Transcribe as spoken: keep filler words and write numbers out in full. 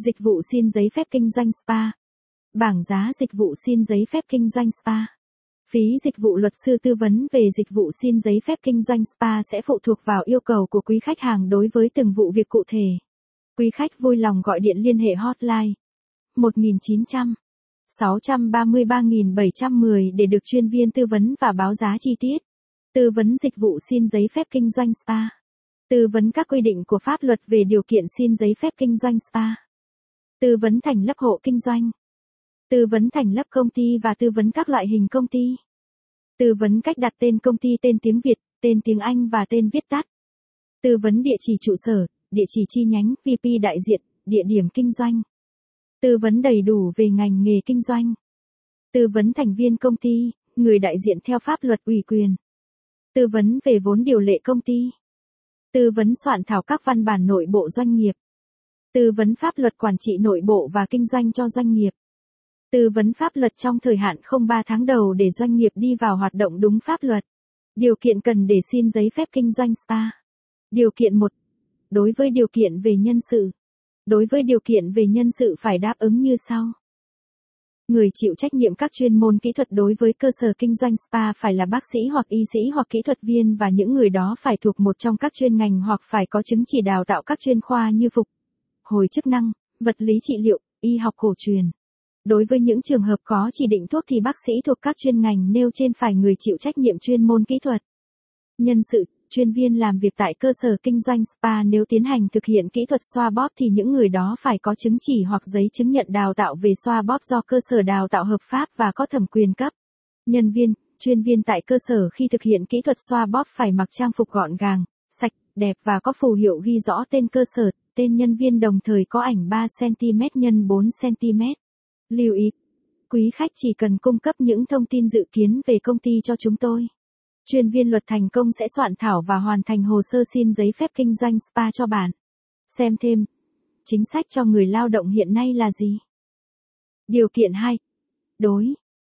Dịch vụ xin giấy phép kinh doanh spa. Bảng giá dịch vụ xin giấy phép kinh doanh spa. Phí dịch vụ luật sư tư vấn về dịch vụ xin giấy phép kinh doanh spa sẽ phụ thuộc vào yêu cầu của quý khách hàng đối với từng vụ việc cụ thể. Quý khách vui lòng gọi điện liên hệ hotline một chín không không, sáu ba ba bảy một không để được chuyên viên tư vấn và báo giá chi tiết. Tư vấn dịch vụ xin giấy phép kinh doanh spa. Tư vấn các quy định của pháp luật về điều kiện xin giấy phép kinh doanh spa. Tư vấn thành lập hộ kinh doanh. Tư vấn thành lập công ty và tư vấn các loại hình công ty. Tư vấn cách đặt tên công ty, tên tiếng Việt, tên tiếng Anh và tên viết tắt. Tư vấn địa chỉ trụ sở, địa chỉ chi nhánh, vê pê đại diện, địa điểm kinh doanh. Tư vấn đầy đủ về ngành nghề kinh doanh. Tư vấn thành viên công ty, người đại diện theo pháp luật ủy quyền. Tư vấn về vốn điều lệ công ty. Tư vấn soạn thảo các văn bản nội bộ doanh nghiệp. Tư vấn pháp luật quản trị nội bộ và kinh doanh cho doanh nghiệp. Tư vấn pháp luật trong thời hạn không ba tháng đầu để doanh nghiệp đi vào hoạt động đúng pháp luật. Điều kiện cần để xin giấy phép kinh doanh spa. Điều kiện một. Đối với điều kiện về nhân sự. Đối với điều kiện về nhân sự phải đáp ứng như sau. Người chịu trách nhiệm các chuyên môn kỹ thuật đối với cơ sở kinh doanh spa phải là bác sĩ hoặc y sĩ hoặc kỹ thuật viên và những người đó phải thuộc một trong các chuyên ngành hoặc phải có chứng chỉ đào tạo các chuyên khoa như phục hồi chức năng, vật lý trị liệu, y học cổ truyền. Đối với những trường hợp có chỉ định thuốc thì bác sĩ thuộc các chuyên ngành nêu trên phải người chịu trách nhiệm chuyên môn kỹ thuật. Nhân sự, chuyên viên làm việc tại cơ sở kinh doanh spa nếu tiến hành thực hiện kỹ thuật xoa bóp thì những người đó phải có chứng chỉ hoặc giấy chứng nhận đào tạo về xoa bóp do cơ sở đào tạo hợp pháp và có thẩm quyền cấp. Nhân viên, chuyên viên tại cơ sở khi thực hiện kỹ thuật xoa bóp phải mặc trang phục gọn gàng, sạch, đẹp và có phù hiệu ghi rõ tên cơ sở, tên nhân viên đồng thời có ảnh ba xăng ti mét nhân bốn xăng ti mét. Lưu ý, quý khách chỉ cần cung cấp những thông tin dự kiến về công ty cho chúng tôi. Chuyên viên luật thành công sẽ soạn thảo và hoàn thành hồ sơ xin giấy phép kinh doanh spa cho bạn. Xem thêm. Chính sách cho người lao động hiện nay là gì? Điều kiện hai. Đối